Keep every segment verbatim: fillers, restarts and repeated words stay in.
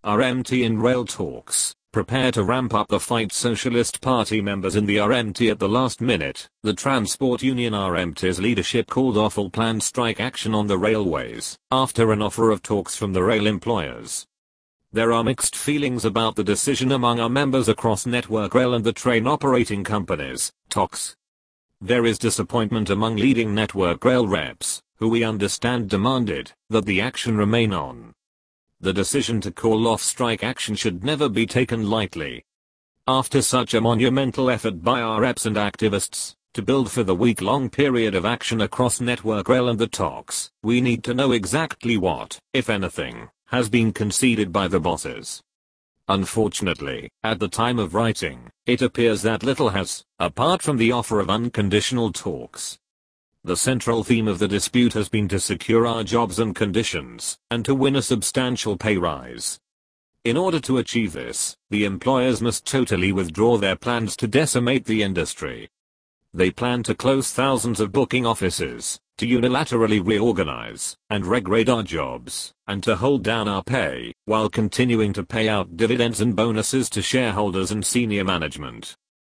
R M T in rail talks, prepare to ramp up the fight. Socialist Party members in the R M T at the last minute. The transport union R M T's leadership called off all planned strike action on the railways, after an offer of talks from the rail employers. There are mixed feelings about the decision among our members across Network Rail and the train operating companies, T O Cs. There is disappointment among leading Network Rail reps, who we understand demanded that the action remain on. The decision to call off strike action should never be taken lightly. After such a monumental effort by our reps and activists to build for the week-long period of action across Network Rail and the T O Cs, we need to know exactly what, if anything, has been conceded by the bosses. Unfortunately, at the time of writing, it appears that little has, apart from the offer of unconditional talks. The central theme of the dispute has been to secure our jobs and conditions, and to win a substantial pay rise. In order to achieve this, the employers must totally withdraw their plans to decimate the industry. They plan to close thousands of booking offices, to unilaterally reorganize and regrade our jobs, and to hold down our pay, while continuing to pay out dividends and bonuses to shareholders and senior management.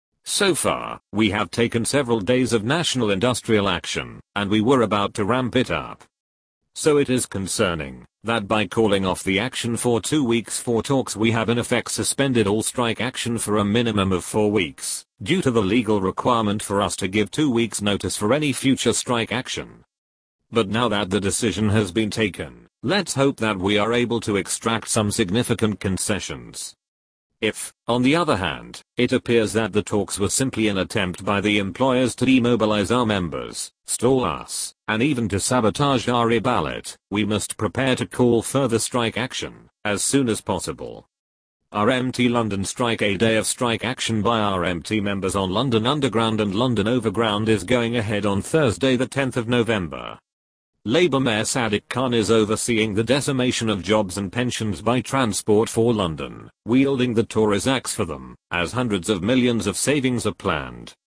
So far, we have taken several days of national industrial action, and we were about to ramp it up. So it is concerning that by calling off the action for two weeks for talks we have in effect suspended all strike action for a minimum of four weeks, due to the legal requirement for us to give two weeks notice for any future strike action. But now that the decision has been taken, let's hope that we are able to extract some significant concessions. If, on the other hand, it appears that the talks were simply an attempt by the employers to demobilize our members, stall us, and even to sabotage our reballot, we must prepare to call further strike action, as soon as possible. R M T London strike. A day of strike action by R M T members on London Underground and London Overground is going ahead on Thursday the tenth of November. Labour Mayor Sadiq Khan is overseeing the decimation of jobs and pensions by Transport for London, wielding the Tories' axe for them, as hundreds of millions of savings are planned.